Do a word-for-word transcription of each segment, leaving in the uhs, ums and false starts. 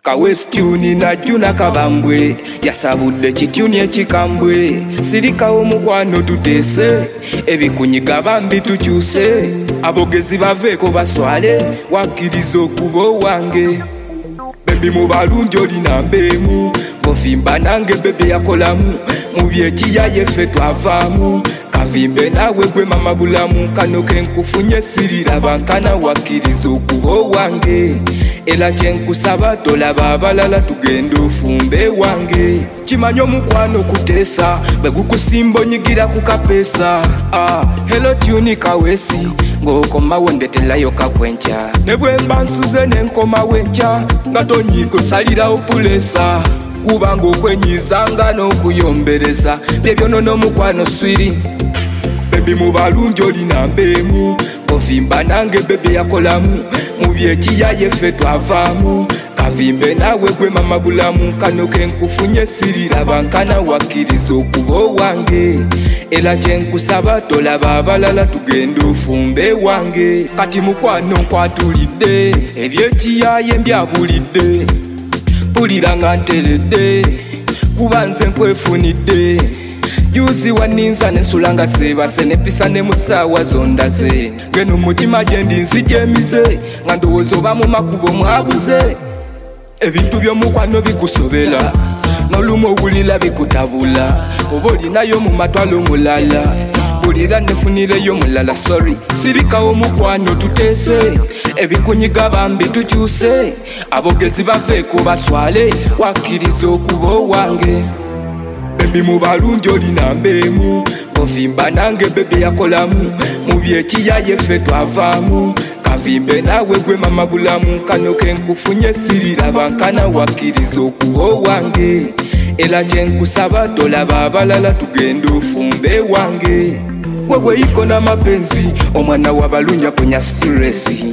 Kawestuni na juna kabambwe yasabudde kituni ekikambwe sirikawo mukwano tutese ebikunyiga bambi tukyuse abogezi baveeko baswale wakkiriza okuba wange bebi mu balungi olina mbeemu ng'ovimba nange bebe yakolamu mu byekiyaye ffe twavaamu kavimbe naawe gwe mama bulamu kano kenkufunye siriraba nkana wakkiriza okuba wange era kyenkusaba tolaba abalala tugenda ofumbe wange kimanyi omukwano kuteesa bwe gukusimba onyigira ku kapeesa ah, hello tuni kawesi ng'okomawo ndetelayo kakwenkya ne bwe mba nsuze n'enkomawo enkya nga tonyiiga osalirawo pulesa kuba ng'okwenyizanga n'okuyombereza byebyonoona omukwano swiri bebi mu balungi olina mbeemu ovimba nange bebe yakolamu mu byekiyaye ffe twavaamu kavimbe naawe gwe mama bulamu kano kenkufunye siriraba nkana wakkiriza okuba wange era kyenkusaba tolaba abalala tugenda ofumbe wange kati mukwano nkwatulidde ebyekiyaye mbyabulidde mpulira nga nteredde kuba nze nkwefunidde Yuzi waninza nesulanga sebase nepisa ne musaawa zondaze ngeno mutima gyendi nzijemize nga ndowooza oba mu makubo mwabuze ebintu by'omukwano bikusobera n'olumu owulira bikutabula oba olinayo mu matwalo mulala bulira nefunireyo mulala sorry sirikawo mukwano tuteese ebikunyiga bambi tukyuse abogezi baveeko baswale wakkiriza okuba wange bebi mu balungi olina mbeemu ovimba nange bebe yakolamu mu byekiyaye ffe twavaamu kavimbe naawe gwe mama bulamu kano kenkufunye siriraba nkana wakkiriza okuba wange era kyenkusaba tolaba abalala tugenda ofumbe wange weweiko n'amapenzi omwana w'abalungi aponya stiresi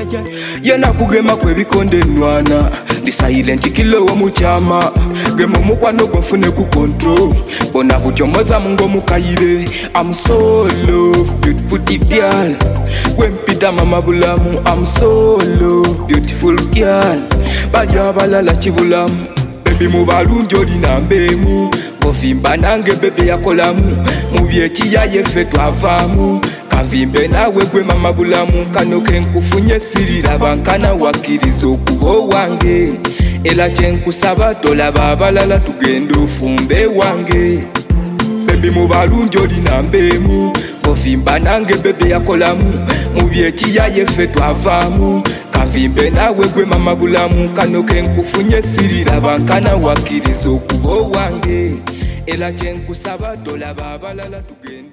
yena kugema kwebikonde enwana ndi silent kilo womukyama gema omukwano gwenfune ku control bona bucomoza mung'omukayire I'm so love beautiful girl wempita mama bulamu I'm so love beautiful girl bali abalala kibulamu bebi mu balungi olina mbeemu ovimba nange bebe yakolamu mu byekiyaye ffe twavaamu kavimbe naawe gwe mama bulamu kano kenkufunye siriraba nkana wakkiriza okuba wange era kyenkusaba tolaba abalala tugenda ofumbe wange bebi mu balungi olina mbeemu ovimba nange bebe yakolamu mu byekiyaye ffe twavaamu kavimbe naawe gwe mama bulamu kano kenkufunye siriraba nkana wakkiriza okuba wange era kyenkusaba tolaba abalala tugenda